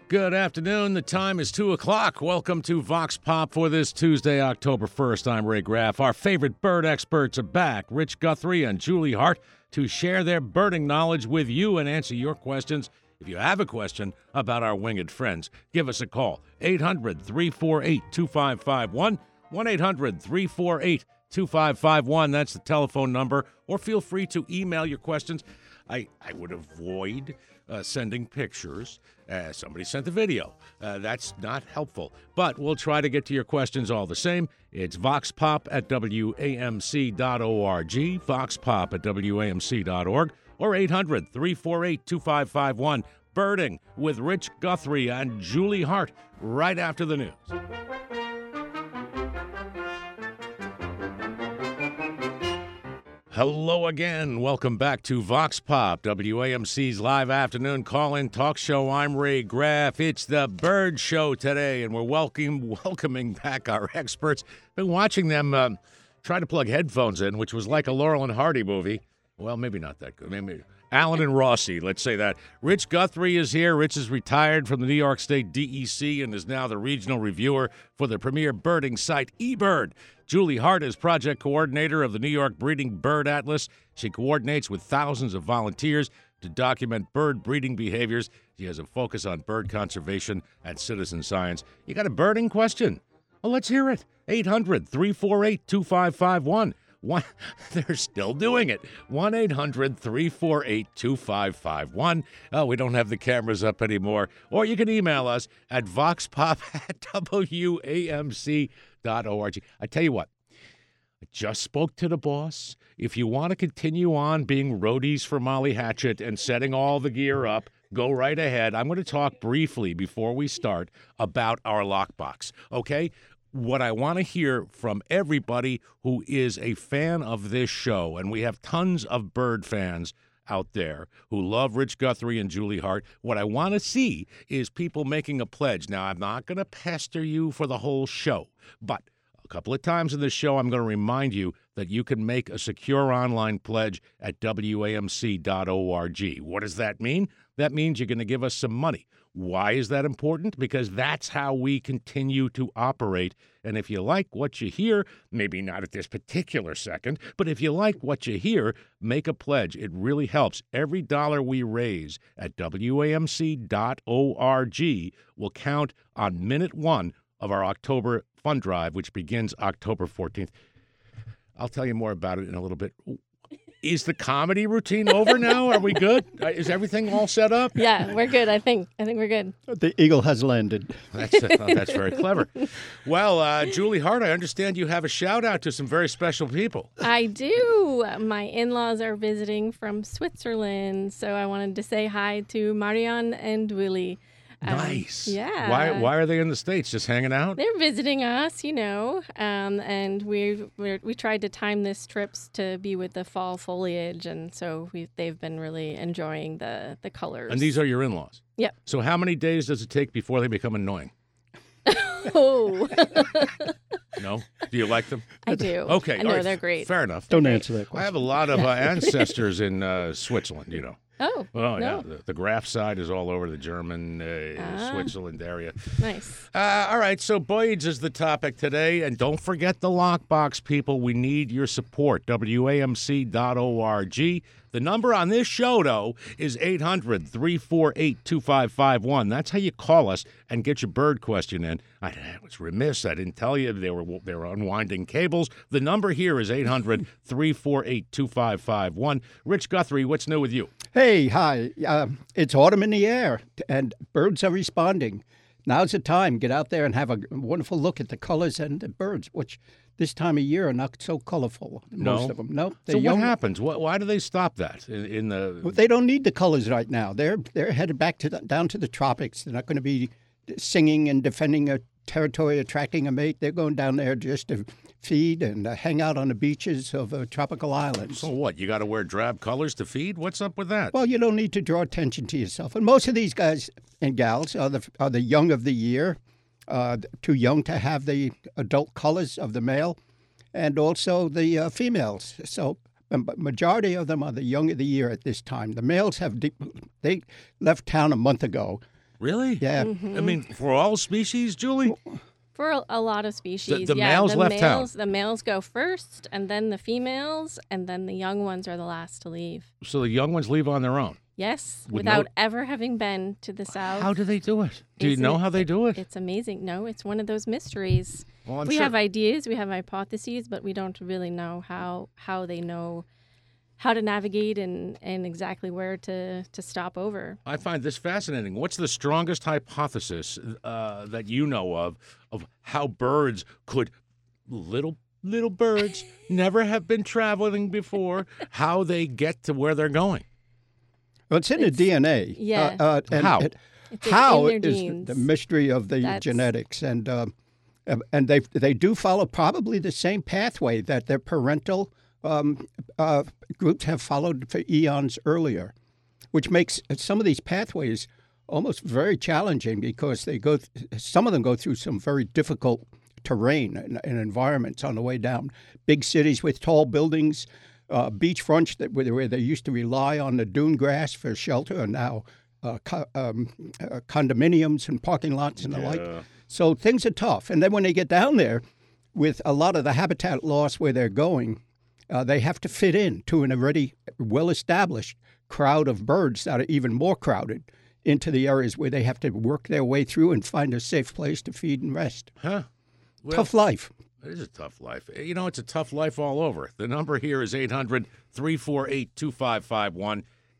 Good afternoon. The time is 2 o'clock. Welcome to Vox Pop for this Tuesday, October 1st. I'm Ray Graff. Our favorite bird experts are back, Rich Guthrie and Julie Hart, to share their birding knowledge with you and answer your questions. If you have a question about our winged friends, give us a call. 800-348-2551, 1-800-348-2551. That's the telephone number. Or feel free to email your questions. I would avoid sending pictures. Somebody sent a video. That's not helpful. But we'll try to get to your questions all the same. It's voxpop@wamc.org, voxpop@wamc.org, or 800-348-2551. Birding with Rich Guthrie and Julie Hart right after the news. Hello again. Welcome back to Vox Pop, WAMC's live afternoon call-in talk show. I'm Ray Graff. It's the Bird Show today, and we're welcoming back our experts. Been watching them try to plug headphones in, which was like a Laurel and Hardy movie. Well, maybe not that good. Maybe Alan and Rossi, let's say that. Rich Guthrie is here. Rich is retired from the New York State DEC and is now the regional reviewer for the premier birding site, eBird. Julie Hart is project coordinator of the New York Breeding Bird Atlas. She coordinates with thousands of volunteers to document bird breeding behaviors. She has a focus on bird conservation and citizen science. You got a birding question? Well, let's hear it. 800-348-2551. They're still doing it. 1-800-348-2551. Oh, we don't have the cameras up anymore. Or you can email us at voxpop@wamc.org. I tell you what, I just spoke to the boss. If you want to continue on being roadies for Molly Hatchet and setting all the gear up, go right ahead. I'm going to talk briefly before we start about our lockbox, okay? What I want to hear from everybody who is a fan of this show, and we have tons of bird fans out there who love Rich Guthrie and Julie Hart, what I want to see is people making a pledge. Now, I'm not going to pester you for the whole show, but a couple of times in the show, I'm going to remind you that you can make a secure online pledge at WAMC.org. What does that mean? That means you're going to give us some money. Why is that important? Because that's how we continue to operate. And if you like what you hear, maybe not at this particular second, but if you like what you hear, make a pledge. It really helps. Every dollar we raise at WAMC.org will count on minute one of our October fund drive, which begins October 14th. I'll tell you more about it in a little bit. Is the comedy routine over now? Are we good? Is everything all set up? Yeah, we're good, I think. I think we're good. The eagle has landed. That's very clever. Well, Julie Hart, I understand you have a shout-out to some very special people. I do. My in-laws are visiting from Switzerland, so I wanted to say hi to Marianne and Willie. Nice. Yeah. Why are they in the States? Just hanging out? They're visiting us, and we tried to time this trips to be with the fall foliage, and so they've been really enjoying the colors. And these are your in-laws? Yep. So how many days does it take before they become annoying? Oh. No? Do you like them? I do. Okay. I know, they're great. Fair enough. Don't answer that question. I have a lot of ancestors in Switzerland, Oh, Oh, no. yeah. The Graff side is all over the German, Switzerland area. Nice. All right, so Boyd's is the topic today. And don't forget the lockbox, people. We need your support. WAMC.org. The number on this show, though, is 800-348-2551. That's how you call us and get your bird question in. I was remiss. I didn't tell you they were unwinding cables. The number here is 800-348-2551. Rich Guthrie, what's new with you? Hey, hi. It's autumn in the air, and birds are responding. Now's the time. Get out there and have a wonderful look at the colors and the birds, which this time of year are not so colorful, most of them. No. So what happens? Why do they stop that? Well, they don't need the colors right now. They're headed back down to the tropics. They're not going to be singing and defending a territory, attracting a mate. They're going down there just to feed and hang out on the beaches of tropical islands. So what, you got to wear drab colors to feed? What's up with that? Well, you don't need to draw attention to yourself. And most of these guys and gals are the young of the year, too young to have the adult colors of the male, and also the females. So the majority of them are the young of the year at this time. The males they left town a month ago. Really? Yeah. Mm-hmm. I mean, for all species, Julie? For a lot of species, The males left town. The males go first, and then the females, and then the young ones are the last to leave. So the young ones leave on their own. Yes, With without no- ever having been to the south. How do they do it? Do you Isn't know it- how they do it? It's amazing. No, it's one of those mysteries. Well, I'm We sure. have ideas, we have hypotheses, but we don't really know how they know how to navigate and exactly where to stop over. I find this fascinating. What's the strongest hypothesis that you know of how birds could, little birds, never have been traveling before, how they get to where they're going? Well, it's in the DNA. yeah. And How? It's how in their is genes. the mystery of the That's- genetics, and they do follow probably the same pathway that their parental groups have followed for eons earlier, which makes some of these pathways almost very challenging because some of them go through some very difficult terrain and environments on the way down. Big cities with tall buildings, beach fronts where they used to rely on the dune grass for shelter are now condominiums and parking lots and the like. So things are tough. And then when they get down there, with a lot of the habitat loss where they're going, they have to fit in to an already well-established crowd of birds that are even more crowded into the areas where they have to work their way through and find a safe place to feed and rest. Huh? Well, Tough life. It is a tough life. You know, it's a tough life all over. The number here is 800-348-2551.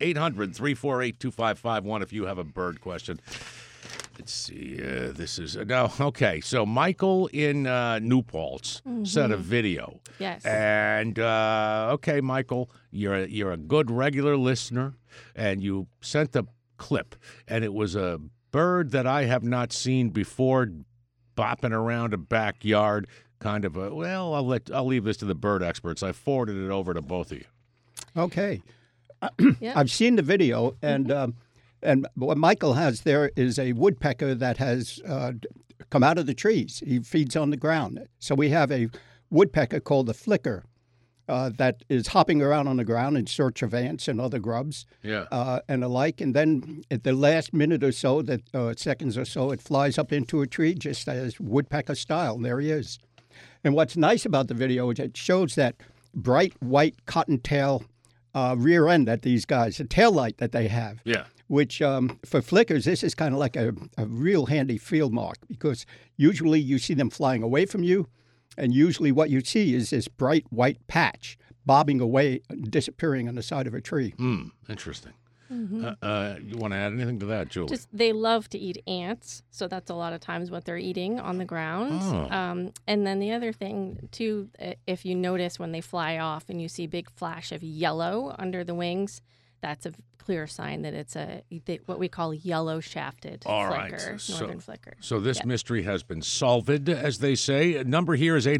800-348-2551 if you have a bird question. Let's see. This is no. Okay, so Michael in New Paltz sent a video. Yes. And okay, Michael, you're a good regular listener, and you sent a clip, and it was a bird that I have not seen before, bopping around a backyard. Kind of a well. I'll leave this to the bird experts. I forwarded it over to both of you. Okay. Yeah. I've seen the video, and what Michael has there is a woodpecker that has come out of the trees. He feeds on the ground. So we have a woodpecker called the flicker that is hopping around on the ground in search of ants and other grubs and the like. And then at the last minute or so, seconds or so, it flies up into a tree just as woodpecker style. And there he is. And what's nice about the video is it shows that bright white cottontail rear end that these guys, the tail light that they have. Yeah. Which for flickers, this is kind of like a real handy field mark because usually you see them flying away from you, and usually what you see is this bright white patch bobbing away, disappearing on the side of a tree. Interesting. You want to add anything to that, Julie? Just they love to eat ants, so that's a lot of times what they're eating on the ground. Oh. And then the other thing too, if you notice when they fly off and you see a big flash of yellow under the wings, that's a clear sign that it's what we call yellow-shafted All right. flicker, northern flicker. So this mystery has been solved, as they say. Number here is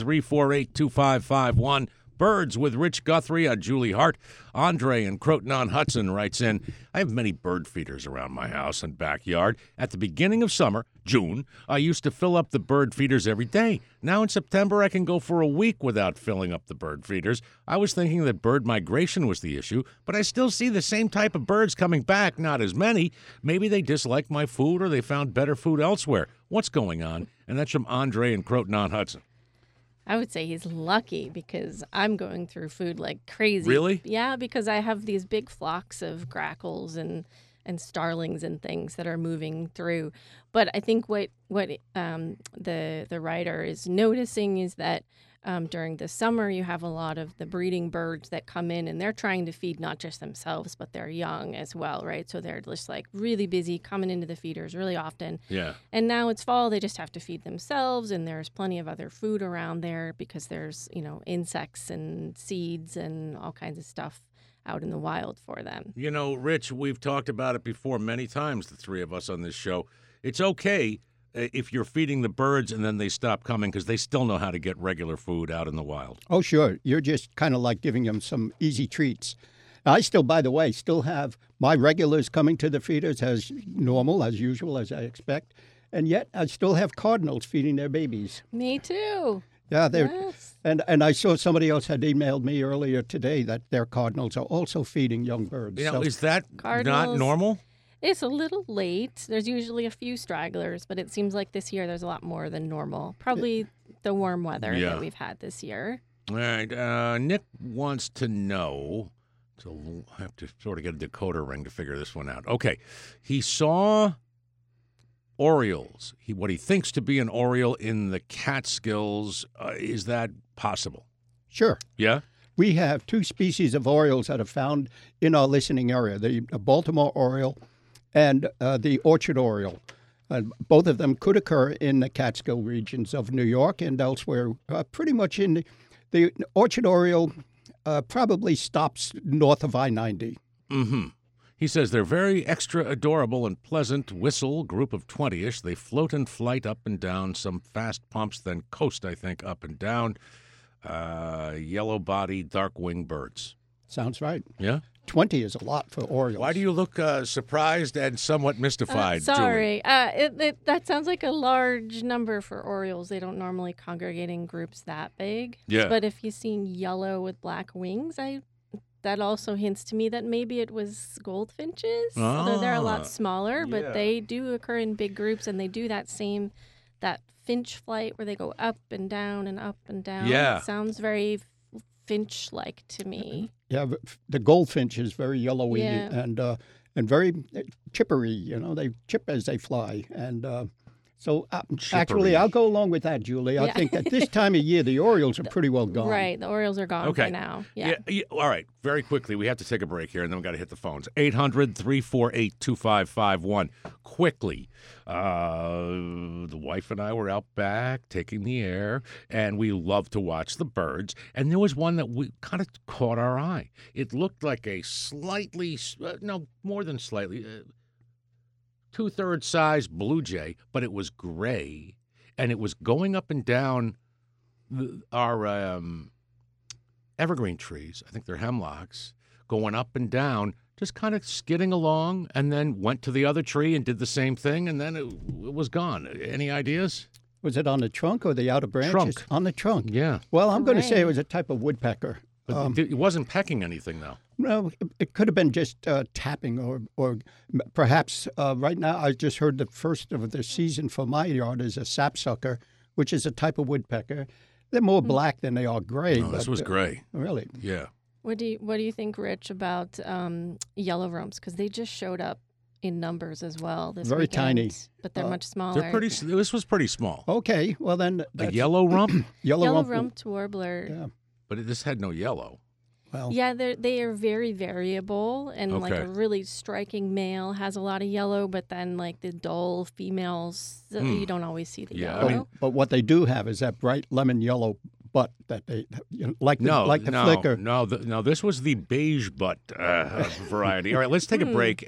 800-348-2551. Birds with Rich Guthrie on Julie Hart. Andre in Croton-on-Hudson writes in, I have many bird feeders around my house and backyard. At the beginning of summer, June, I used to fill up the bird feeders every day. Now in September, I can go for a week without filling up the bird feeders. I was thinking that bird migration was the issue, but I still see the same type of birds coming back, not as many. Maybe they dislike my food or they found better food elsewhere. What's going on? And that's from Andre in Croton-on-Hudson. I would say he's lucky because I'm going through food like crazy. Really? Yeah, because I have these big flocks of grackles and starlings and things that are moving through. But I think what the writer is noticing is that during the summer you have a lot of the breeding birds that come in and they're trying to feed not just themselves but their young as well, right? So they're just like really busy coming into the feeders really often. Yeah. And now it's fall, they just have to feed themselves, and there's plenty of other food around there because there's, insects and seeds and all kinds of stuff out in the wild for them. You know, Rich, we've talked about it before many times, the three of us on this show. It's okay if you're feeding the birds and then they stop coming because they still know how to get regular food out in the wild. Oh, sure. You're just kind of like giving them some easy treats. I still, by the way, have my regulars coming to the feeders as normal, as usual, as I expect. And yet I still have cardinals feeding their babies. Me too. Yeah, Yes. and I saw somebody else had emailed me earlier today that their cardinals are also feeding young birds. You know, So- is that not Cardinals- normal? It's a little late. There's usually a few stragglers, but it seems like this year there's a lot more than normal. Probably the warm weather Yeah. that we've had this year. All right. Nick wants to know. So I have to sort of get a decoder ring to figure this one out. Okay. He saw orioles. What he thinks to be an oriole in the Catskills. Is that possible? Sure. Yeah? We have two species of orioles that are found in our listening area, the Baltimore oriole and the orchard oriole. Both of them could occur in the Catskill regions of New York and elsewhere, pretty much in the orchard oriole probably stops north of I-90. Mm-hmm. He says they're very extra adorable and pleasant whistle, group of 20-ish. They float in flight up and down, some fast pumps, then coast, I think, up and down. Yellow-bodied, dark-winged birds. Sounds right. Yeah? 20 is a lot for orioles. Why do you look surprised and somewhat mystified, Julie? Sorry. That sounds like a large number for orioles. They don't normally congregate in groups that big. Yeah. But if you've seen yellow with black wings, that also hints to me that maybe it was goldfinches. Although they're a Ah, lot smaller, yeah. but they do occur in big groups, and they do that finch flight where they go up and down and up and down. Yeah. It sounds very finch-like to me. Yeah, the goldfinch is very yellowy Yeah. and very chippery. You know, they chip as they fly. And so actually, I'll go along with that, Julie. I Yeah. think at this time of year, the orioles are pretty well gone. Right. The orioles are gone Okay. by now. Yeah. All right. Very quickly, we have to take a break here, and then we've got to hit the phones. 800-348-2551. Quickly. The wife and I were out back taking the air, and we love to watch the birds. And there was one that we kind of caught our eye. It looked like a slightly, no, more than slightly, two-thirds size blue jay, but it was gray, and it was going up and down our evergreen trees. I think they're hemlocks, going up and down, just kind of skidding along, and then went to the other tree and did the same thing, and then it was gone. Any ideas? Was it on the trunk or the outer branches? Trunk. On the trunk. Yeah. Well, I'm going to say Great. it was a type of woodpecker. But it wasn't pecking anything, though. No, it could have been just tapping or perhaps right now I just heard the first of the season for my yard is a sapsucker, which is a type of woodpecker. They're more black than they are gray. No, this but, was gray. Really? Yeah. What do you think, Rich, about yellow rumps? Because they just showed up in numbers as well this Very weekend, tiny. but they're much smaller. They're pretty. This was pretty small. Okay, well then. A that's- yellow rump, Yellow Yellow-rumped warbler. Yeah, but this had no yellow. well. Yeah, they are very variable, and like Okay. a really striking male has a lot of yellow, but then like the dull females, you don't always see the Yeah, I yellow. mean- But what they do have is that bright lemon yellow butt that they like the No, flicker. no. This was the beige butt variety. All right, let's take a break.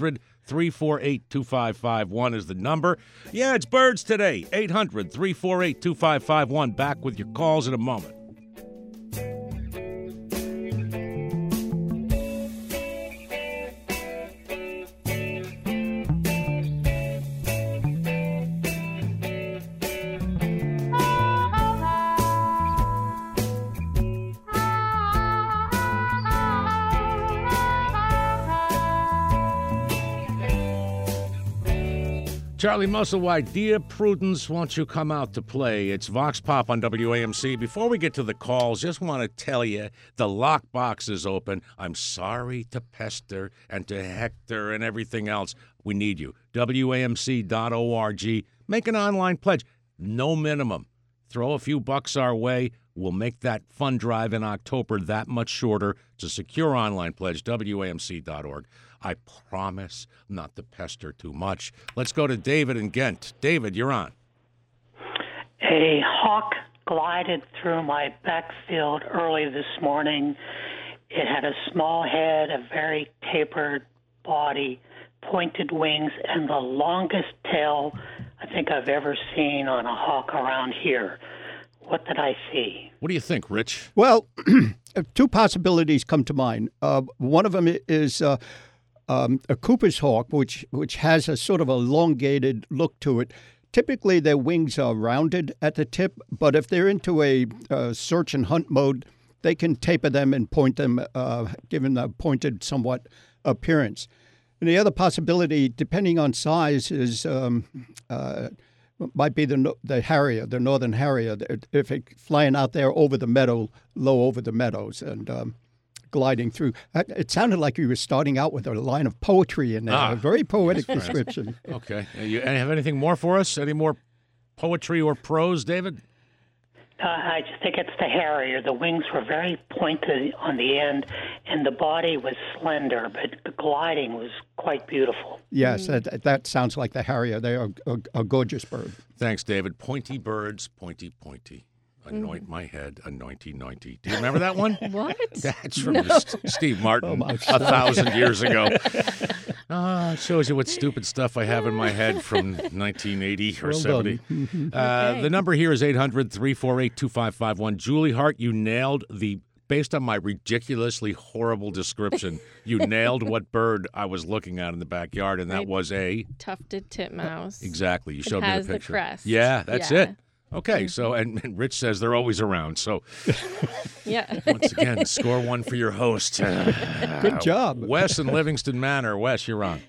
800-348-2551 is the number. Yeah, it's birds today. 800-348-2551. Back with your calls in a moment. Charlie Musselwhite, dear Prudence, won't you come out to play? It's Vox Pop on WAMC. Before we get to the calls, just want to tell you the lockbox is open. I'm sorry to pester and to Hector and everything else. We need you. WAMC.org. Make an online pledge. No minimum. Throw a few bucks our way. We'll make that fund drive in October that much shorter. It's a secure online pledge, WAMC.org. I promise not to pester too much. Let's go to David in Ghent. David, you're on. A hawk glided through my backfield early this morning. It had a small head, a very tapered body, pointed wings, and the longest tail I think I've ever seen on a hawk around here. What did I see? What do you think, Rich? Well, two possibilities come to mind. One of them is a Cooper's hawk, which has a sort of elongated look to it. Typically, their wings are rounded at the tip, but if they're into a search and hunt mode, they can taper them and point them, give them a pointed somewhat appearance. And the other possibility, depending on size, is might be the harrier, the northern harrier, if it's flying out there over the meadow, low over the meadows, and gliding through. It sounded like you were starting out with a line of poetry in there, a very poetic description. Okay. You have anything more for us? Any more poetry or prose, David? I just think it's the harrier. The wings were very pointed on the end, and the body was slender, but the gliding was quite beautiful. Yes, that sounds like the harrier. They are a gorgeous bird. Thanks, David. Pointy birds, pointy, pointy. Anoint my head, anointy, nointy. Do you remember that one? What? That's from Steve Martin 1,000 years ago. It shows you what stupid stuff I have in my head from 1980 or 70. The number here is 800-348-2551. Julie Hart, you nailed based on my ridiculously horrible description, you nailed what bird I was looking at in the backyard, and that was a tufted titmouse. Exactly. You showed me the picture. Has the crest. Yeah, that's it. Okay, so and Rich says they're always around. So, once again, score one for your host. Good job, Wes in Livingston Manor. Wes, you're on.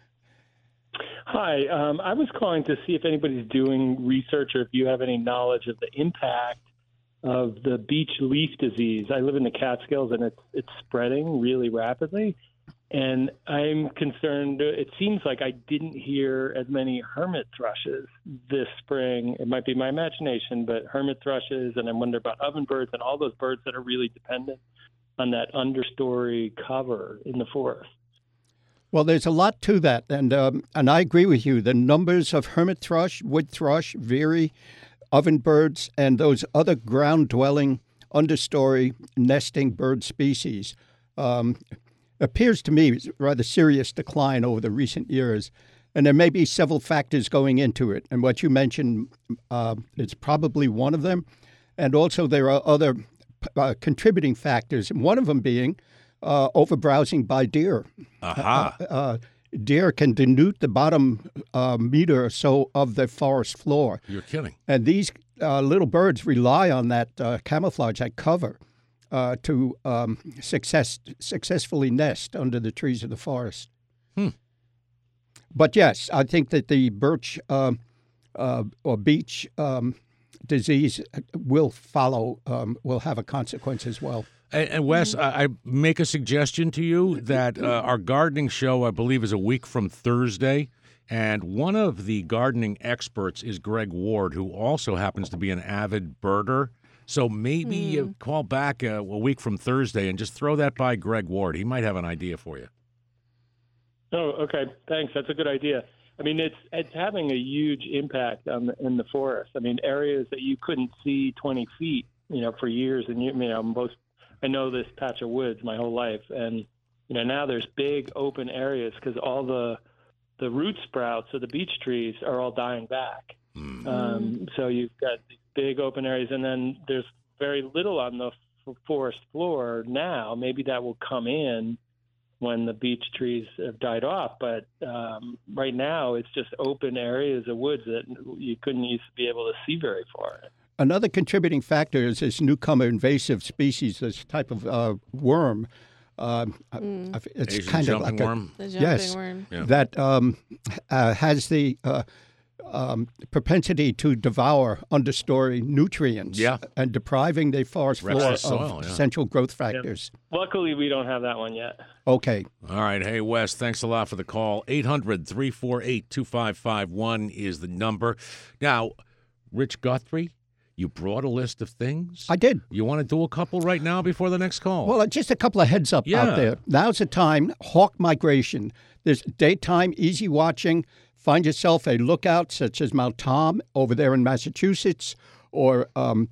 Hi, I was calling to see if anybody's doing research or if you have any knowledge of the impact of the beech leaf disease. I live in the Catskills, and it's spreading really rapidly. And I'm concerned. It seems like I didn't hear as many hermit thrushes this spring. It might be my imagination, but hermit thrushes, and I wonder about ovenbirds and all those birds that are really dependent on that understory cover in the forest. Well, there's a lot to that, and I agree with you. The numbers of hermit thrush, wood thrush, veery, ovenbirds, and those other ground-dwelling, understory nesting bird species appears to me rather serious decline over the recent years, and there may be several factors going into it. And what you mentioned is probably one of them, and also there are other contributing factors. And one of them being overbrowsing by deer. Deer can denude the bottom meter or so of the forest floor. You're kidding. And these little birds rely on that camouflage, that cover, to successfully nest under the trees of the forest. But yes, I think that the birch or beech disease will follow, will have a consequence as well. And Wes, I make a suggestion to you that our gardening show, I believe, is a week from Thursday. And one of the gardening experts is Greg Ward, who also happens to be an avid birder. So maybe you call back a week from Thursday and just throw that by Greg Ward. He might have an idea for you. Oh, okay. Thanks. That's a good idea. I mean, it's having a huge impact in the forest. I mean, areas that you couldn't see 20 feet, for years. And, I know this patch of woods my whole life. And, now there's big open areas because all the root sprouts of the beech trees are all dying back. So you've got these big open areas, and then there's very little on the forest floor now. Maybe that will come in when the beech trees have died off. But right now, it's just open areas of woods that you couldn't used to be able to see very far. Another contributing factor is this newcomer invasive species, this type of worm. It's Asian kind of jumping like worm. The jumping worm. That has the propensity to devour understory nutrients and depriving the forest floor of essential growth factors. Luckily, we don't have that one yet. Okay. All right. Hey, Wes, thanks a lot for the call. 800-348-2551 is the number. Now, Rich Guthrie, you brought a list of things? I did. You want to do a couple right now before the next call? Well, just a couple of heads up out there. Now's the time. Hawk migration. There's daytime easy watching. Find yourself a lookout such as Mount Tom over there in Massachusetts, or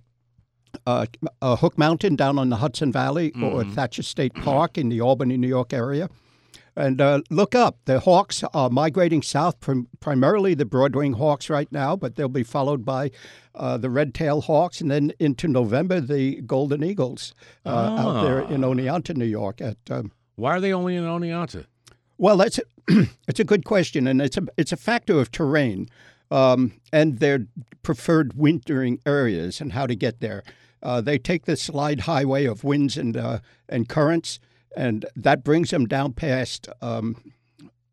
Hook Mountain down on the Hudson Valley, or Thatcher State Park in the Albany, New York area. And look up. The hawks are migrating south, primarily the broad-wing hawks right now, but they'll be followed by the red-tailed hawks, and then into November, the golden eagles out there in Oneonta, New York. Why are they only in Oneonta? Well, it's a good question, and it's a factor of terrain and their preferred wintering areas and how to get there. They take the slide highway of winds and currents, and that brings them down past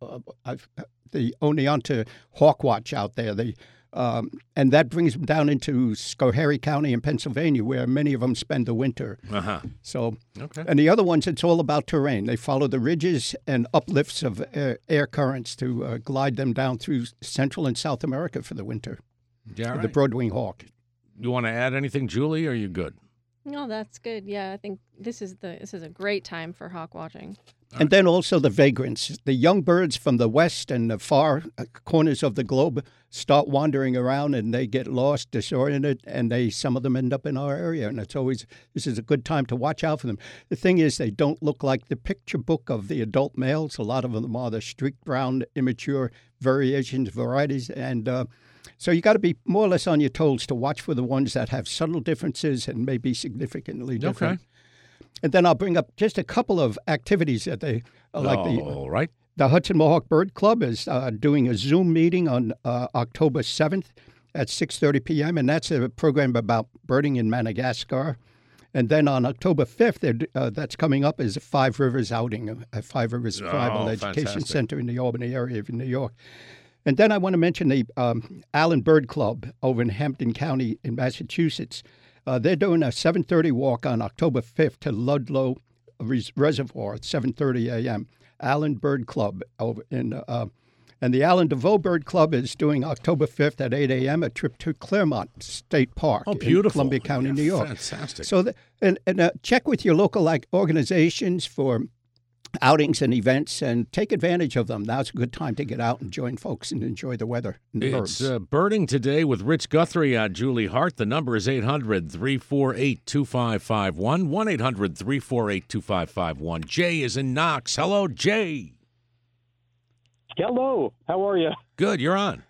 the Oneonta Hawk Watch out there. And that brings them down into Schoharie County in Pennsylvania, where many of them spend the winter. Uh-huh. So, Okay. and the other ones, it's all about terrain. They follow the ridges and uplifts of air currents to glide them down through Central and South America for the winter. Yeah, all The right. broadwing hawk. You want to add anything, Julie, or are you good? No, that's good. Yeah, I think this is a great time for hawk watching. And then also the vagrants. The young birds from the west and the far corners of the globe start wandering around and they get lost, disoriented, and some of them end up in our area. And this is a good time to watch out for them. The thing is, they don't look like the picture book of the adult males. A lot of them are the streaked brown, immature variations, varieties. And so you got to be more or less on your toes to watch for the ones that have subtle differences and may be significantly different. Okay. And then I'll bring up just a couple of activities that they like. All right. The Hudson Mohawk Bird Club is doing a Zoom meeting on October 7th at 6:30 p.m., and that's a program about birding in Madagascar. And then on October 5th, that's coming up, is a Five Rivers outing, a Five Rivers Tribal Education fantastic. Center in the Albany area of New York. And then I want to mention the Allen Bird Club over in Hampton County in Massachusetts. They're doing a 7:30 walk on October 5th to Ludlow Reservoir at 7:30 a.m. Allen Bird Club over in, and the Allen DeVoe Bird Club is doing October 5th at 8 a.m. a trip to Claremont State Park Oh, in beautiful. Columbia County, Yeah, New York. Fantastic. So, check with your local organizations for outings and events and take advantage of them. Now's a good time to get out and join folks and enjoy the weather and the It's birds. Birding Today with Rich Guthrie on Julie Hart. The number is 800-348-2551, 1-800-348-2551. Jay is in Knox. Hello, Jay. Hello, how are you? Good, you're on.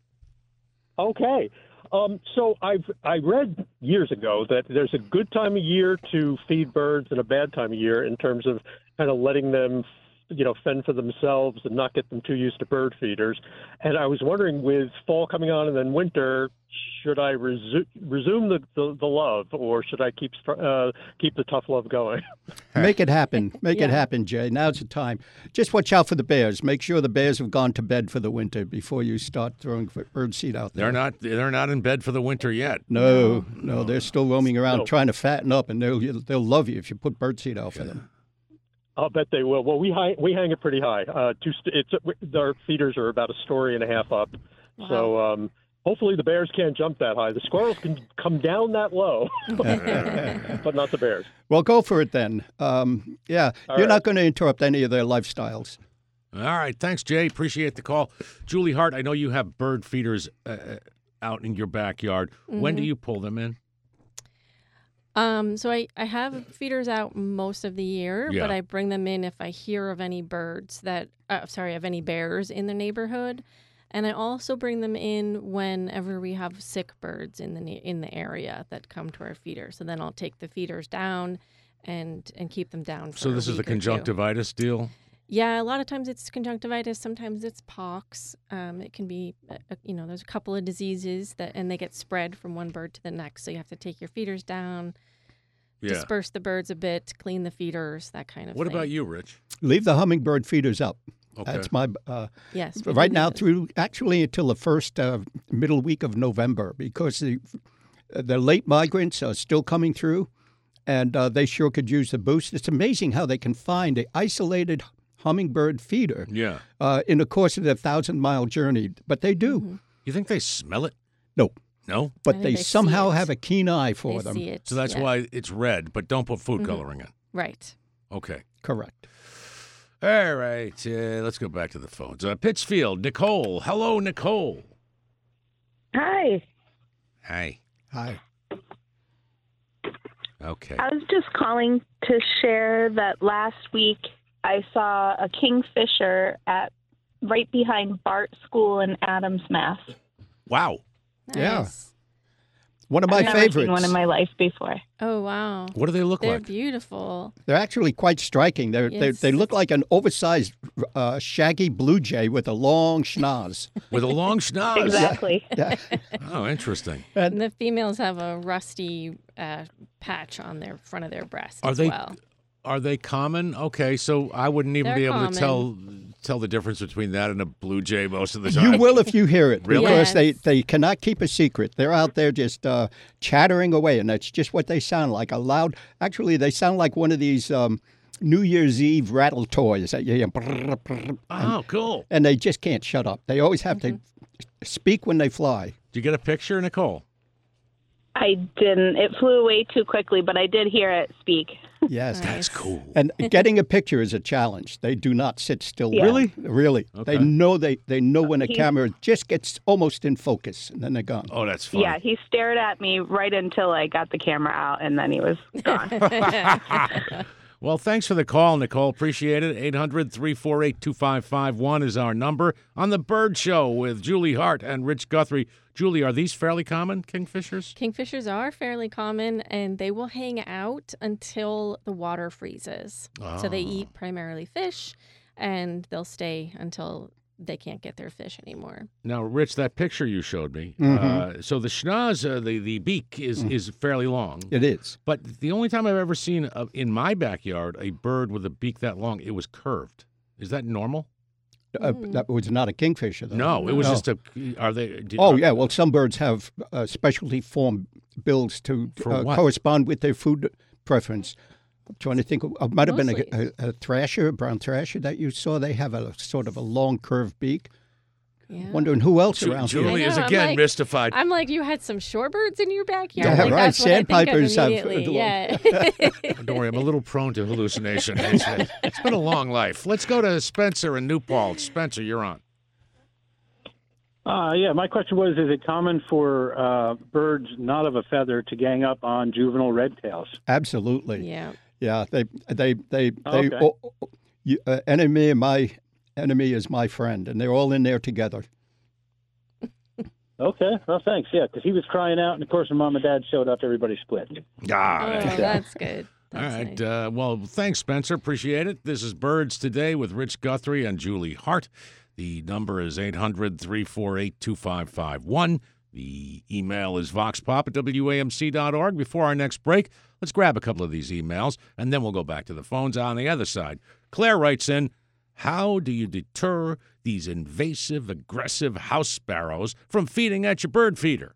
Okay. So I read years ago that there's a good time of year to feed birds and a bad time of year in terms of kind of letting them, fend for themselves and not get them too used to bird feeders. And I was wondering, with fall coming on and then winter, should I resume the love, or should I keep the tough love going? Make it happen. Make it Yeah. happen, Jay. Now's the time. Just watch out for the bears. Make sure the bears have gone to bed for the winter before you start throwing bird seed out there. They're not in bed for the winter yet. No, they're still roaming around No. trying to fatten up, and they'll love you if you put bird seed out for them. I'll bet they will. Well, we hang it pretty high. Our feeders are about a story and a half up, so hopefully the bears can't jump that high. The squirrels can come down that low, but not the bears. Well, go for it then. You're right. not going to interrupt any of their lifestyles. All right, thanks, Jay. Appreciate the call. Julie Hart, I know you have bird feeders out in your backyard. When do you pull them in? So I have feeders out most of the year, Yeah. but I bring them in if I hear of any of any bears in the neighborhood. And I also bring them in whenever we have sick birds in the area that come to our feeder. So then I'll take the feeders down and keep them down. So for this a is the week or two. conjunctivitis deal? Yeah, a lot of times it's conjunctivitis. Sometimes it's pox. It can be, there's a couple of diseases and they get spread from one bird to the next. So you have to take your feeders down, Yeah. disperse the birds a bit, clean the feeders, that kind of What thing. about you, Rich? Leave the hummingbird feeders up. Okay. That's my Yes. we right do now that. through actually until the first middle week of November, because the late migrants are still coming through, and they sure could use the boost. It's amazing how they can find an isolated hummingbird feeder Yeah. in the course of their 1,000-mile journey, but they do. Mm-hmm. You think they smell it? No, No? but think they they see somehow it. have a keen eye They for them. see it. So that's yeah. why it's red, but don't put food coloring in. Right. Okay. Correct. All right. Let's go back to the phones. Pittsfield, Nicole. Hello, Nicole. Hi. Hi. Hi. Okay. I was just calling to share that last week I saw a kingfisher right behind Bart School in Adams, Mass. Wow. Yeah. Nice. One of my I've never favorites. seen one in my life before. Oh, wow. What do they look They're like? beautiful. They're actually quite striking. Yes. They look like an oversized shaggy blue jay with a long schnoz. With a long schnoz. Exactly. Yeah. Oh, interesting. And the females have a rusty patch on their front of their breast Are as they well. Are they common? Okay, so I wouldn't even They're be able to tell tell the difference between that and a blue jay most of the time. You will if you hear it, Really? because Yes. they cannot keep a secret. They're out there just chattering away, and that's just what they sound like. Actually, they sound like one of these New Year's Eve rattle toys that you hear. Brrr, brrr, Oh, cool. and they just can't shut up. They always have to speak when they fly. Did you get a picture, Nicole? I didn't. It flew away too quickly, but I did hear it speak. Yes. That's cool. And getting a picture is a challenge. They do not sit still. Yeah. Really? Really. Okay. They know when a camera just gets almost in focus, and then they're gone. Oh, that's funny. Yeah, he stared at me right until I got the camera out, and then he was gone. Well, thanks for the call, Nicole. Appreciate it. 800-348-2551 is our number. On The Bird Show with Julie Hart and Rich Guthrie. Julie, are these fairly common, kingfishers? Kingfishers are fairly common, and they will hang out until the water freezes. So they eat primarily fish, and they'll stay until they can't get their fish anymore. Now, Rich, that picture you showed me, so the schnoz, the beak is fairly long. It is. But the only time I've ever seen in my backyard a bird with a beak that long, it was curved. Is that normal? That was not a kingfisher, though. No, it was just a. Are they? Yeah. Well, some birds have specialty formed bills to For what? correspond with their food preference. I'm trying to think. It might have been Mostly. a thrasher, a brown thrasher that you saw. They have a sort of a long curved beak. Yeah. Wondering who else around here. Julie I is know, I'm again like- mystified. I'm like, you had some shorebirds in your backyard? Yeah, Like, right. That's what I think of Sandpipers have immediately. Yeah. Don't worry, I'm a little prone to hallucination. It's been a long life. Let's go to Spencer in New Paltz. Spencer, you're on. Yeah, my question was, is it common for birds not of a feather to gang up on juvenile red tails? Absolutely. Yeah. Yeah. They Okay. enemy and my enemy is my friend, and they're all in there together. Okay, well, thanks. Yeah, because he was crying out, and of course, when Mom and Dad showed up, everybody split. Oh, Ah, that's good. all That's right. nice. Well, thanks, Spencer. Appreciate it. This is Birds Today with Rich Guthrie and Julie Hart. The number is 800-348-2551. The email is voxpop@wamc.org. Before our next break, let's grab a couple of these emails, and then we'll go back to the phones on the other side. Claire writes in, how do you deter these invasive, aggressive house sparrows from feeding at your bird feeder?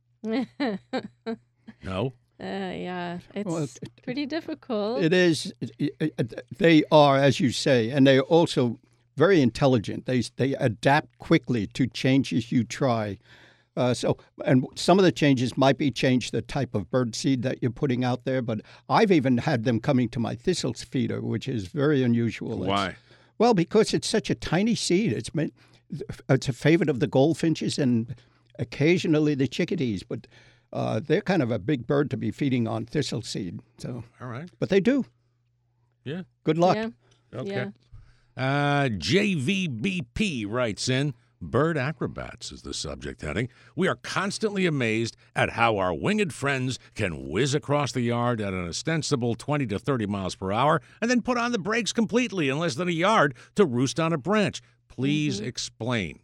No? Yeah, it's Well, pretty difficult. It is. They are, as you say, and they're also very intelligent. They adapt quickly to changes you try. And some of the changes might be change the type of bird seed that you're putting out there. But I've even had them coming to my thistle feeder, which is very unusual. Why? Well, because it's such a tiny seed. It's a favorite of the goldfinches and occasionally the chickadees. But they're kind of a big bird to be feeding on thistle seed. So, All right. but they do. Yeah. Good luck. Yeah. Okay. JVBP writes in, bird acrobats is the subject heading. We are constantly amazed at how our winged friends can whiz across the yard at an ostensible 20 to 30 miles per hour and then put on the brakes completely in less than a yard to roost on a branch. Please explain.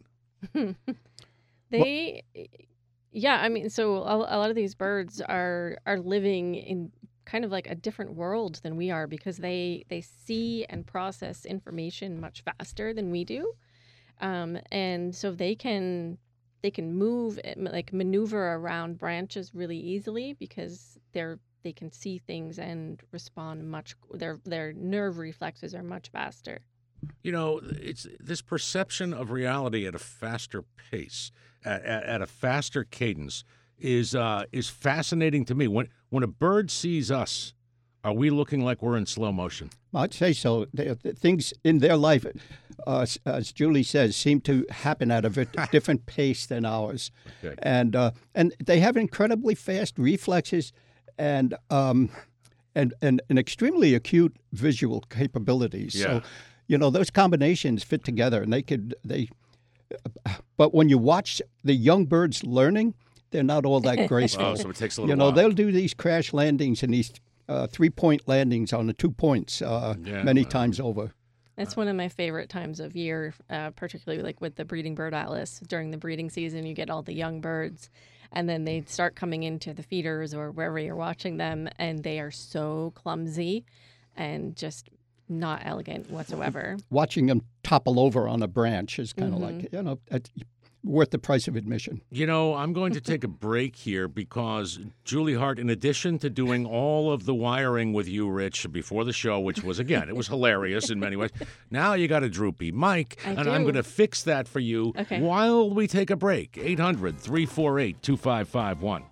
They, yeah, I mean, so a lot of these birds are living in kind of like a different world than we are because they see and process information much faster than we do, and so they can move like maneuver around branches really easily because they can see things and respond much. Their nerve reflexes are much faster. You know, it's this perception of reality at a faster pace, at a faster cadence, is fascinating to me. When a bird sees us, are we looking like we're in slow motion? I'd say so. Things in their life, as Julie says, seem to happen at a different pace than ours, Okay. and they have incredibly fast reflexes and extremely acute visual capabilities. Yeah. So, those combinations fit together, and But when you watch the young birds learning, they're not all that graceful. Oh, so it takes a little while. They'll do these crash landings and these 3-point landings on the 2 points many times over. That's one of my favorite times of year, particularly like with the breeding bird atlas. During the breeding season, you get all the young birds, and then they start coming into the feeders or wherever you're watching them, and they are so clumsy and just not elegant whatsoever. Watching them topple over on a branch is kind of like, it's worth the price of admission. I'm going to take a break here because Julie Hart, in addition to doing all of the wiring with you, Rich, before the show, which was, again, it was hilarious in many ways, now you got a droopy mic, I'm going to fix that for you while we take a break. 800-348-2551.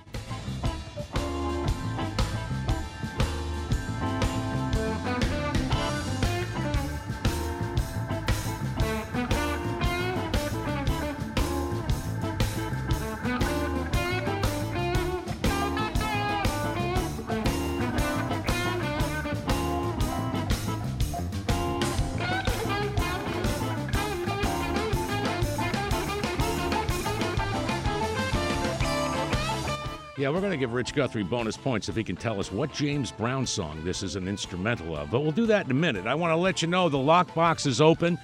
Yeah, we're going to give Rich Guthrie bonus points if he can tell us what James Brown song this is an instrumental of. But we'll do that in a minute. I want to let you know the lockbox is open,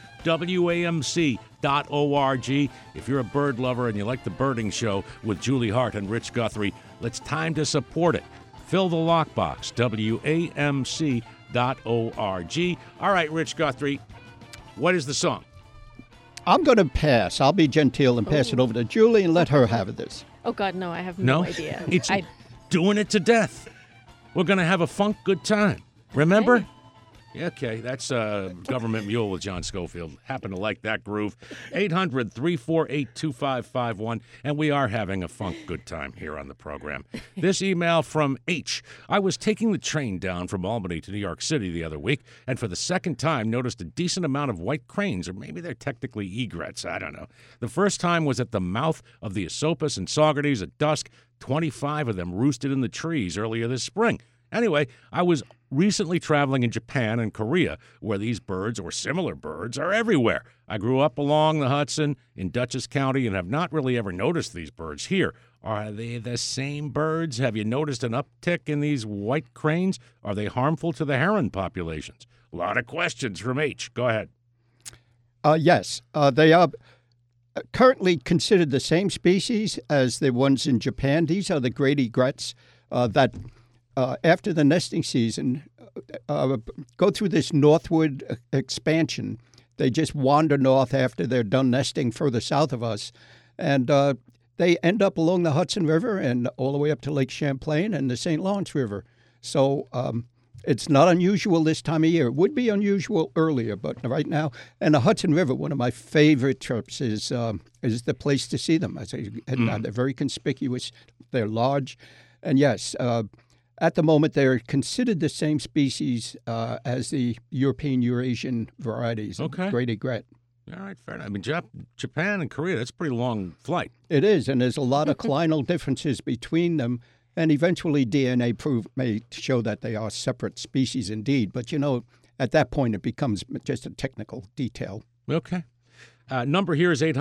WAMC.org. If you're a bird lover and you like the birding show with Julie Hart and Rich Guthrie, it's time to support it. Fill the lockbox, WAMC.org. All right, Rich Guthrie, what is the song? I'm going to pass. I'll be genteel and pass it over to Julie and let her have this. Oh, God, no, I have no idea. It's doing it to death. We're going to have a funk good time. Remember? Okay, that's Government Mule with John Schofield. Happen to like that groove. 800-348-2551. And we are having a funk good time here on the program. This email from H. I was taking the train down from Albany to New York City the other week, and for the second time noticed a decent amount of white cranes, or maybe they're technically egrets, I don't know. The first time was at the mouth of the Esopus and Saugerties at dusk. 25 of them roosted in the trees earlier this spring. Anyway, I was recently traveling in Japan and Korea, where these birds or similar birds are everywhere. I grew up along the Hudson in Dutchess County and have not really ever noticed these birds here. Are they the same birds? Have you noticed an uptick in these white cranes? Are they harmful to the heron populations? A lot of questions from H. Go ahead. Yes, they are currently considered the same species as the ones in Japan. These are the great egrets that... after the nesting season, go through this northward expansion. They just wander north after they're done nesting further south of us. And they end up along the Hudson River and all the way up to Lake Champlain and the St. Lawrence River. So it's not unusual this time of year. It would be unusual earlier, but right now, and the Hudson River, one of my favorite trips is the place to see them. They're very conspicuous. They're large. And yes, at the moment, they're considered the same species as the European Eurasian varieties of great egret. All right, fair enough. I mean, Japan and Korea, that's a pretty long flight. It is, and there's a lot of clinal differences between them, and eventually DNA may show that they are separate species indeed. But, at that point, it becomes just a technical detail. Okay. Number here is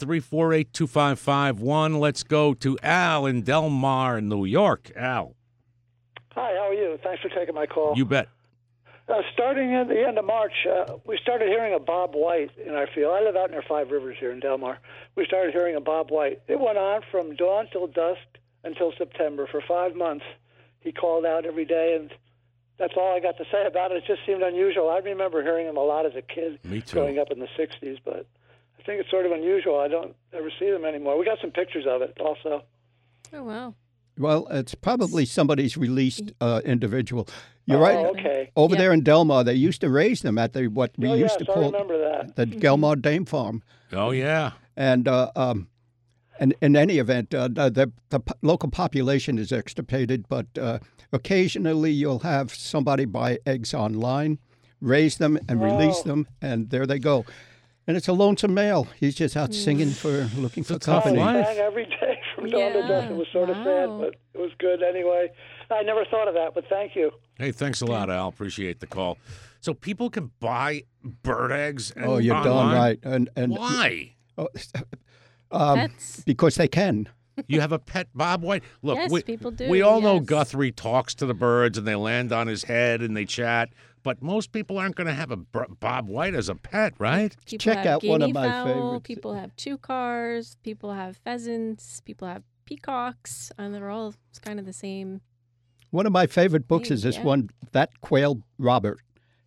800-348-2551. Let's go to Al in Del Mar, New York. Al. Hi, how are you? Thanks for taking my call. You bet. Starting at the end of March, we started hearing a Bob White in our field. I live out near Five Rivers here in Del Mar. We started hearing a Bob White. It went on from dawn till dusk until September. For 5 months, he called out every day, and that's all I got to say about it. It just seemed unusual. I remember hearing him a lot as a kid. Me too. Growing up in the 60s, but I think it's sort of unusual. I don't ever see them anymore. We got some pictures of it also. Oh, wow. Well, it's probably somebody's released individual. You're right. Okay. Over there in Del Mar, they used to raise them at what we used to call the Del Mar Dame Farm. Oh, yeah. And in any event, the local population is extirpated, but occasionally you'll have somebody buy eggs online, raise them, and release them, and there they go. And it's a lonesome male. He's just out singing looking for company. Sang every day from dawn to dusk. It was sort of sad, but it was good anyway. I never thought of that, but thank you. Hey, thanks a lot, Al. Appreciate the call. So people can buy bird eggs you're darn right. And why? Because they can. You have a pet Bob White? Look, yes, people do. We all know Guthrie talks to the birds and they land on his head and they chat. But most people aren't going to have a Bob White as a pet, right? People Check have out one of guinea my fowl, favorites. People have toucars. People have pheasants. People have peacocks. And they're all kind of the same. One of my favorite books is this yeah. one, That Quail Robert.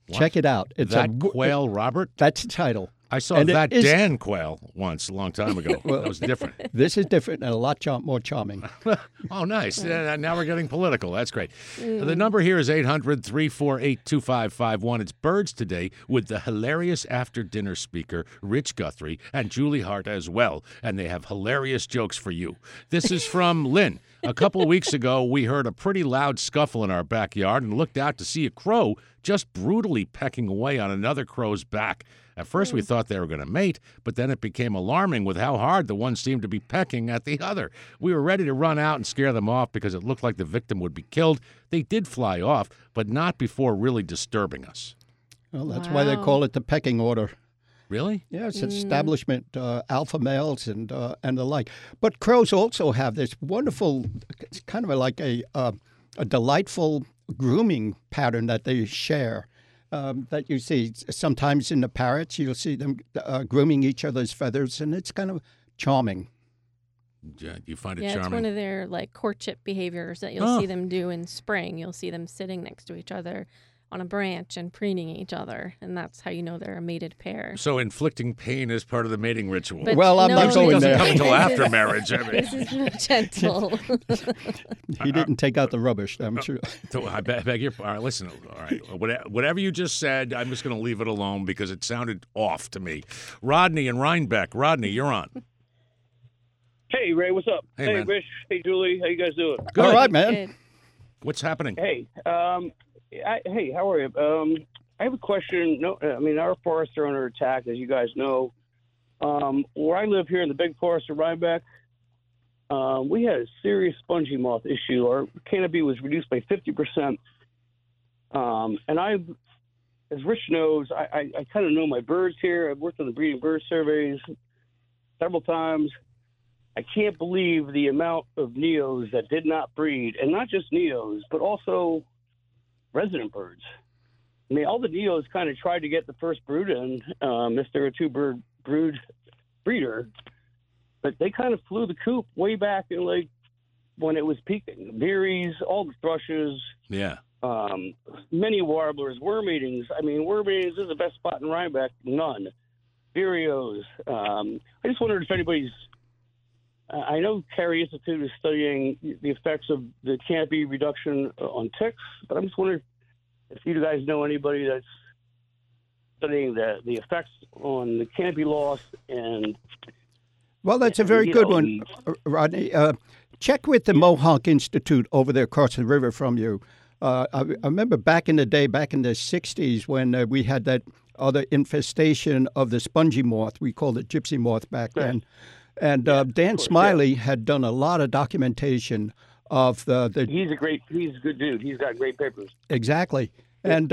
Check it out. It's that quail, Robert? That's the title. I saw And it that is- Dan quail once a long time ago. Well, that was different. This is different and a lot more charming. Oh, nice. Now we're getting political. That's great. The number here is 800-348-2551. It's Birds Today with the hilarious after-dinner speaker, Rich Guthrie, and Julie Hart as well. And they have hilarious jokes for you. This is from Lynn. A couple of weeks ago, we heard a pretty loud scuffle in our backyard and looked out to see a crow just brutally pecking away on another crow's back. At first, we thought they were going to mate, but then it became alarming with how hard the one seemed to be pecking at the other. We were ready to run out and scare them off because it looked like the victim would be killed. They did fly off, but not before really disturbing us. Well, that's why they call it the pecking order. Really? Yeah, it's establishment, alpha males and the like. But crows also have this wonderful, it's kind of like a delightful grooming pattern that they share. That you see sometimes in the parrots, you'll see them grooming each other's feathers, and it's kind of charming. Yeah, you find it Yeah, charming? it's one of their like courtship behaviors that you'll see them do in spring. You'll see them sitting next to each other on a branch and preening each other, and that's how you know they're a mated pair. So inflicting pain is part of the mating ritual. But Well, I'm not going it doesn't there. come until This after is- marriage. I mean, This is more gentle. He didn't take out the rubbish, I'm sure. so I beg your pardon. Listen, all right, whatever you just said, I'm just going to leave it alone because it sounded off to me. Rodney and Rhinebeck. Rodney, you're on. Hey, Ray, what's up? Hey, man. Rich. Hey, Julie. How you guys doing? Good. All right, man. Good. What's happening? Hey, hey, how are you? I have a question. No, I mean, our forests are under attack, as you guys know. Where I live here in the big forest of Rhinebeck, we had a serious spongy moth issue. Our canopy was reduced by 50%. And I, as Rich knows, I kind of know my birds here. I've worked on the breeding bird surveys several times. I can't believe the amount of neos that did not breed, and not just neos, but also resident birds. I mean, all the neos kind of tried to get the first brood in, if they're a two-bird brood breeder, but they kind of flew the coop way back in like when it was peaking. Veeries, all the thrushes, Yeah. many warblers, worm eatings. I mean, worm eatings is the best spot in Rhinebeck. None. Vireos. I just wondered if anybody's. I know Carey Institute is studying the effects of the canopy reduction on ticks, but I'm just wondering if you guys know anybody that's studying the effects on the canopy loss and. Well, that's a very good one, Rodney. Check with the Mohawk Institute over there across the river from you. I remember back in the day, back in the 60s, when we had that other infestation of the spongy moth. We called it gypsy moth back then. And Dan Smiley had done a lot of documentation of the He's a good dude. He's got great papers. Exactly. And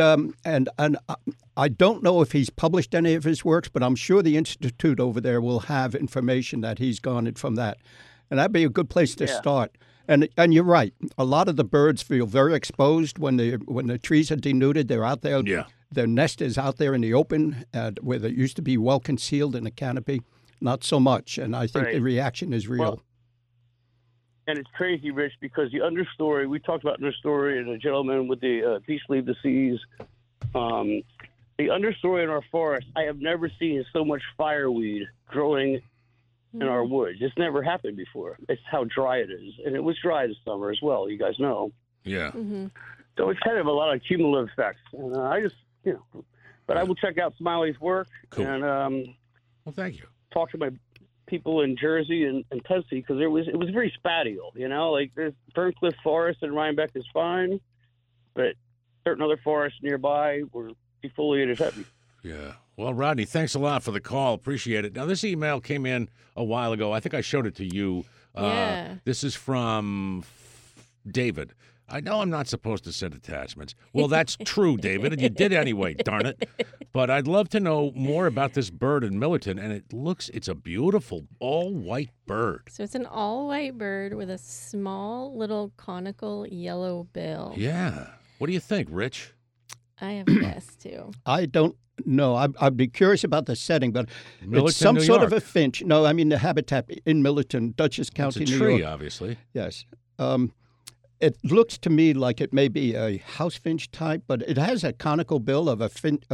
I don't know if he's published any of his works, but I'm sure the Institute over there will have information that he's garnered from that. And that'd be a good place to start. And you're right. A lot of the birds feel very exposed when the trees are denuded. They're out there. Yeah. Their nest is out there in the open, where they used to be well concealed in a canopy. Not so much. And I think the reaction is real. Well, and it's crazy, Rich, because the understory, we talked about understory and a gentleman with the Peace Leave the Seas. The understory in our forest, I have never seen so much fireweed growing in our woods. It's never happened before. It's how dry it is. And it was dry this summer as well, you guys know. Yeah. Mm-hmm. So it's kind of a lot of cumulative effects. And I just, but I will check out Smiley's work. Cool. And Well, thank you. talk to my people in Jersey and Pensy, because it was very spatial, like there's Ferncliff Forest in Rhinebeck is fine, but certain other forests nearby were defoliated heavy. Yeah. Well, Rodney, thanks a lot for the call. Appreciate it. Now, this email came in a while ago. I think I showed it to you. Yeah. This is from David. I know I'm not supposed to send attachments. Well, that's true, David, and you did anyway, darn it. But I'd love to know more about this bird in Millerton, and it's a beautiful all-white bird. So it's an all-white bird with a small little conical yellow bill. Yeah. What do you think, Rich? I have a guess, too. I don't know. I'd be curious about the setting, but Millerton, it's some New sort York. of a finch. No, I mean the habitat in Millerton, Dutchess It's County, a New tree, York. obviously. Yes. It looks to me like it may be a house finch type, but it has a conical bill of a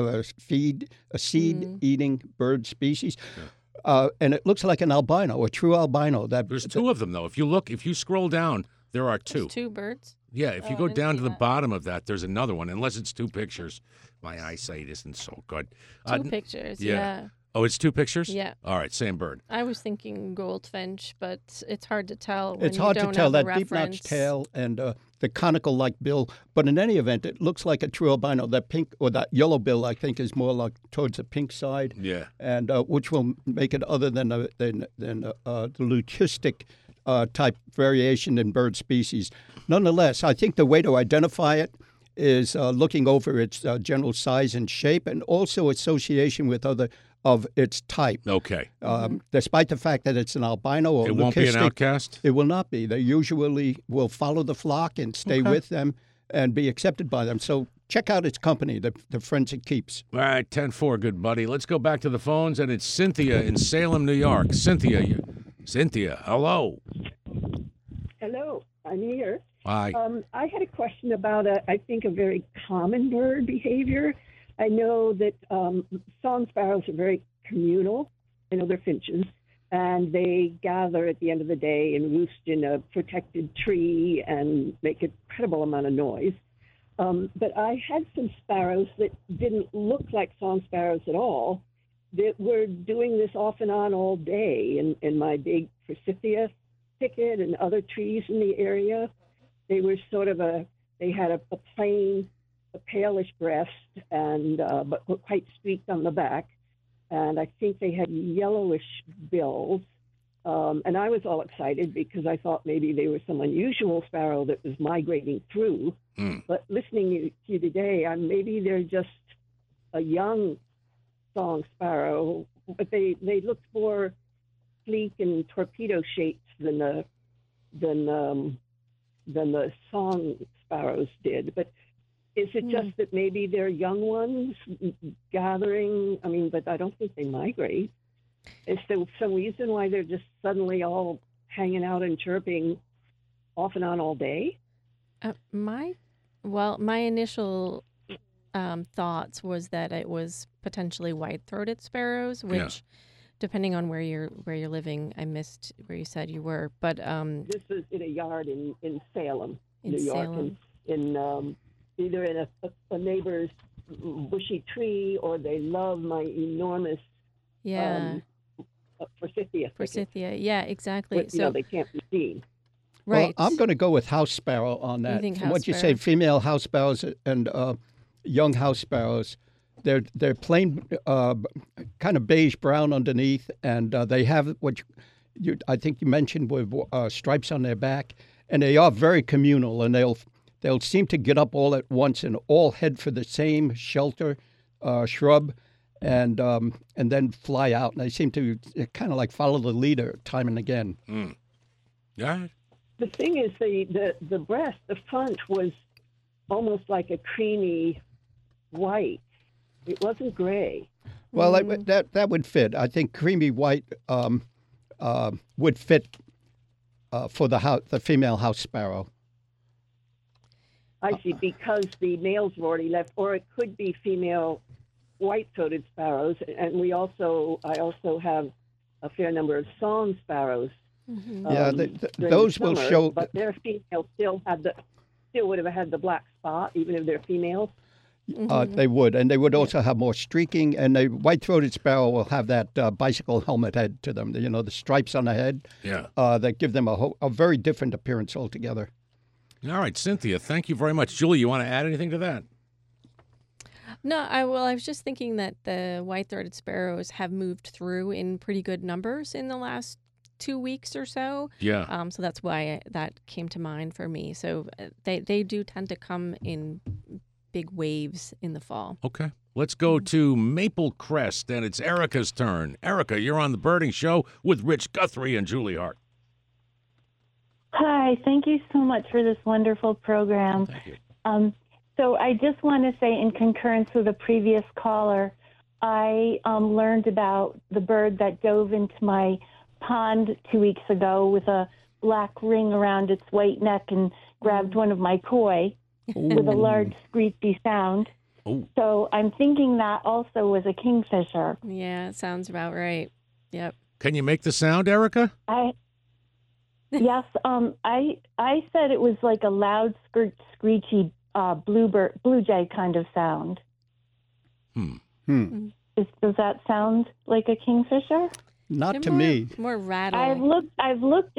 seed-eating bird species. And it looks like an albino, a true albino. There's two of them, though. If you scroll down, there are two. There's two birds? Yeah, if you go down to the bottom of that, there's another one, unless it's two pictures. My eyesight isn't so good. Two pictures, yeah. Oh, it's two pictures? Yeah. All right, same bird. I was thinking goldfinch, but it's hard to tell when It's hard you to don't tell, have that a deep reference. notched tail and the conical-like bill. But in any event, it looks like a true albino. That pink or that yellow bill, I think, is more like towards the pink side. Yeah. And which will make it other than the leucistic type variation in bird species. Nonetheless, I think the way to identify it is looking over its general size and shape, and also association with other of its type. Okay. Despite the fact that it's an albino or it won't be an leucistic, outcast? It will not be. They usually will follow the flock and stay with them and be accepted by them. So check out its company, the friends it keeps. All right, 10-4, good buddy. Let's go back to the phones, and it's Cynthia in Salem, New York. Cynthia, hello. Hello, I'm here. Hi. I had a question about, I think, a very common bird behavior. I know that song sparrows are very communal. I know they're finches, and they gather at the end of the day and roost in a protected tree and make an incredible amount of noise. But I had some sparrows that didn't look like song sparrows at all that were doing this off and on all day in my big forsythia thicket and other trees in the area. They were sort of they had a plain, a palish breast and but were quite streaked on the back. And I think they had yellowish bills. And I was all excited because I thought maybe they were some unusual sparrow that was migrating through. But listening to you today, maybe they're just a young song sparrow, but they looked more sleek and torpedo shaped than the song sparrows did. But is it just that maybe they're young ones gathering? I mean, but I don't think they migrate. Is there some reason why they're just suddenly all hanging out and chirping off and on all day? My initial thoughts was that it was potentially white-throated sparrows, which, depending on where you're living, I missed where you said you were. But this was in a yard in Salem, in New York, Salem. in either in a neighbor's bushy tree, or they love my enormous forsythia. Forsythia, yeah, exactly. But, so they can't be seen. Right. Well, I'm going to go with house sparrow on that. You think From house what you sparrow? say, female house sparrows and young house sparrows, they're plain, kind of beige brown underneath, and they have what I think you mentioned with stripes on their back, and they are very communal, and they'll seem to get up all at once and all head for the same shelter, shrub, and then fly out. And they seem to kind of like follow the leader time and again. Yeah. The thing is, the breast, the front was almost like a creamy white. It wasn't gray. Well, that would fit. I think creamy white would fit for the female house sparrow. I see, because the males have already left, or it could be female white-throated sparrows, and I also have a fair number of song sparrows. Yeah, those will show. But their females still would have had the black spot, even if they're females. They would, and they would also have more streaking. And the white-throated sparrow will have that bicycle helmet head to them. The stripes on the head. Yeah. That give them a very different appearance altogether. All right, Cynthia, thank you very much. Julie, you want to add anything to that? No, I was just thinking that the white-throated sparrows have moved through in pretty good numbers in the last 2 weeks or so. Yeah. So that's why that came to mind for me. So they do tend to come in big waves in the fall. Okay. Let's go to Maple Crest, and it's Erica's turn. Erica, you're on the Birding Show with Rich Guthrie and Julie Hart. Hi, thank you so much for this wonderful program. Thank you. So I just want to say, in concurrence with a previous caller, I learned about the bird that dove into my pond 2 weeks ago with a black ring around its white neck and grabbed one of my koi with a large screechy sound. Ooh. So I'm thinking that also was a kingfisher. Yeah, it sounds about right. Yep. Can you make the sound, Erica? Yes. I said it was like a loud, screechy blue jay kind of sound. Does that sound like a kingfisher? Not to me. More rattle. I've looked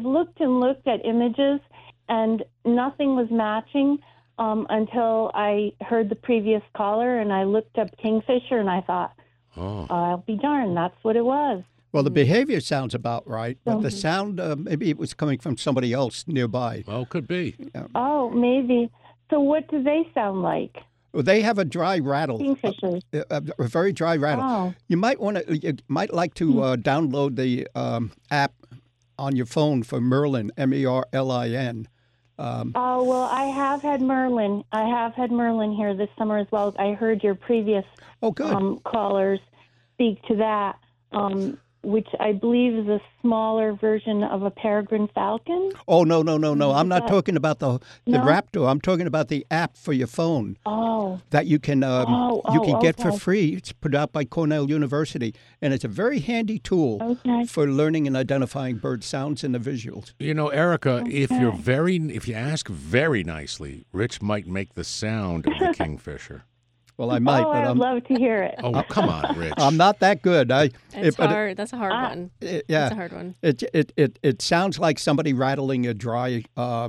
at images, and nothing was matching until I heard the previous caller, and I looked up kingfisher, and I thought, I'll be darned, that's what it was. Well, the behavior sounds about right, but the sound, maybe it was coming from somebody else nearby. Well, could be. Yeah. Oh, maybe. So what do they sound like? Well, they have a dry rattle, Kingfishers. a very dry rattle. Oh. You might like to download the app on your phone for Merlin, Merlin. Oh, well, I have had Merlin. I have had Merlin here this summer as well. I heard your previous callers speak to that, which I believe is a smaller version of a peregrine falcon. Oh, no. I'm not talking about the Raptor. I'm talking about the app for your phone. Oh. That you can get for okay. free. It's put out by Cornell University, and it's a very handy tool for learning and identifying bird sounds and the visuals. You know, Erica, if you ask very nicely, Rich might make the sound of the kingfisher. Well, I might, but I'd love to hear it. Oh, come on, Rich. I'm not that good. It's hard. That's a hard one. Yeah, that's a hard one. It sounds like somebody rattling a dry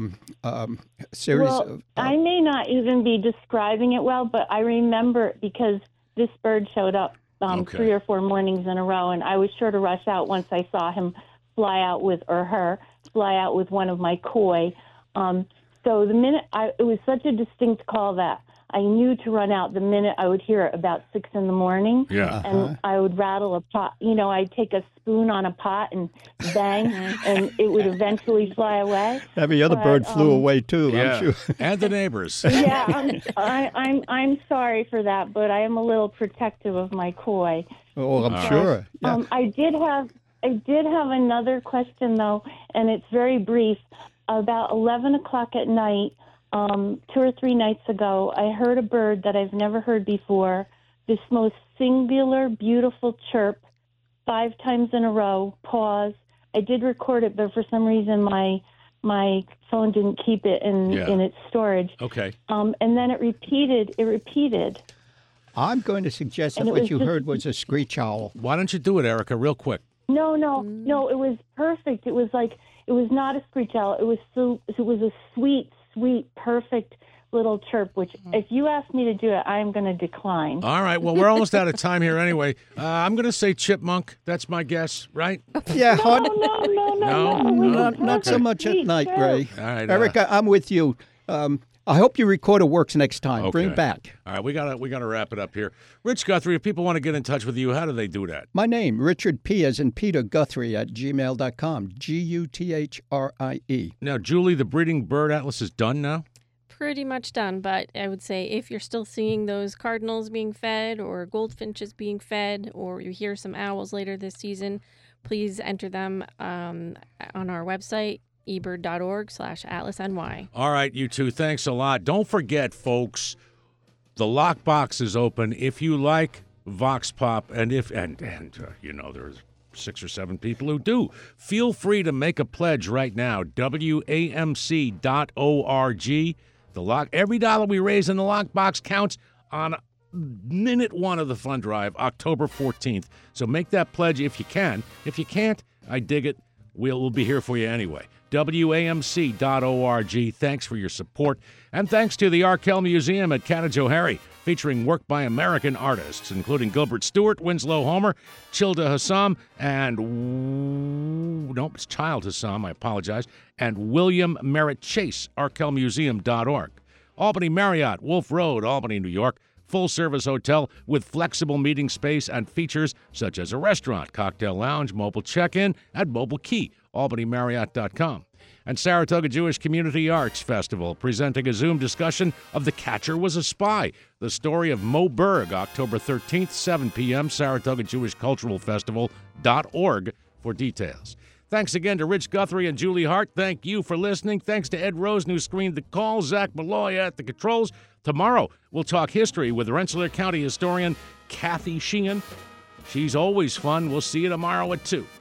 series of. I may not even be describing it well, but I remember it because this bird showed up 3 or 4 mornings in a row, and I was sure to rush out once I saw him fly out with one of my koi. So the minute it was such a distinct call that I knew to run out the minute I would hear it about 6 in the morning. Yeah. And I would rattle a pot. You know, I'd take a spoon on a pot and bang, and it would eventually fly away. Every other bird flew away too. Yeah. I'm sure. And the neighbors. Yeah, I'm sorry for that, but I am a little protective of my koi. Oh, I'm sure. Yeah. I did have another question though, and it's very brief. About 11 o'clock at night. 2 or 3 nights ago, I heard a bird that I've never heard before, this most singular, beautiful chirp, 5 times in a row, pause. I did record it, but for some reason my phone didn't keep it in its storage. Okay. And then it repeated. I'm going to suggest that what you heard was a screech owl. Why don't you do it, Erica, real quick? No, it was perfect. It was not a screech owl. It was a sweet, perfect little chirp, which if you ask me to do it, I'm going to decline. All right. Well, we're almost out of time here anyway. I'm going to say chipmunk. That's my guess, right? Yeah. No. Not so much at night, Ray. All right. Erica, I'm with you. I hope your recorder works next time. Okay. Bring it back. All right, we gotta wrap it up here. Rich Guthrie, if people want to get in touch with you, how do they do that? My name, Richard P. as in Peter Guthrie at gmail.com. Guthrie. Now, Julie, the breeding bird atlas is done now? Pretty much done, but I would say if you're still seeing those cardinals being fed or goldfinches being fed, or you hear some owls later this season, please enter them on our website, ebird.org/atlasny. All right, you two, thanks a lot. Don't forget, folks, the lockbox is open. If you like Vox Pop, and you know, there's 6 or 7 people who do, feel free to make a pledge right now. WAMC.org. Every dollar we raise in the lockbox counts on minute 1 of the fund drive, October 14th. So make that pledge if you can. If you can't, I dig it. We'll be here for you anyway. WAMC.org. Thanks for your support. And thanks to the Arkell Museum at Canajoharie, featuring work by American artists, including Gilbert Stewart, Winslow Homer, Childa Hassam, and it's Child Hassam, I apologize, and William Merritt Chase, arkellmuseum.org. Albany Marriott, Wolf Road, Albany, New York. Full-service hotel with flexible meeting space and features such as a restaurant, cocktail lounge, mobile check-in, and mobile key. AlbanyMarriott.com. And Saratoga Jewish Community Arts Festival, presenting a Zoom discussion of The Catcher Was a Spy, the story of Mo Berg, October 13th, 7 p.m., SaratogaJewishCulturalFestival.org for details. Thanks again to Rich Guthrie and Julie Hart. Thank you for listening. Thanks to Ed Rosen, who screened the call. Zach Malloy at the controls. Tomorrow, we'll talk history with Rensselaer County historian Kathy Sheehan. She's always fun. We'll see you tomorrow at 2.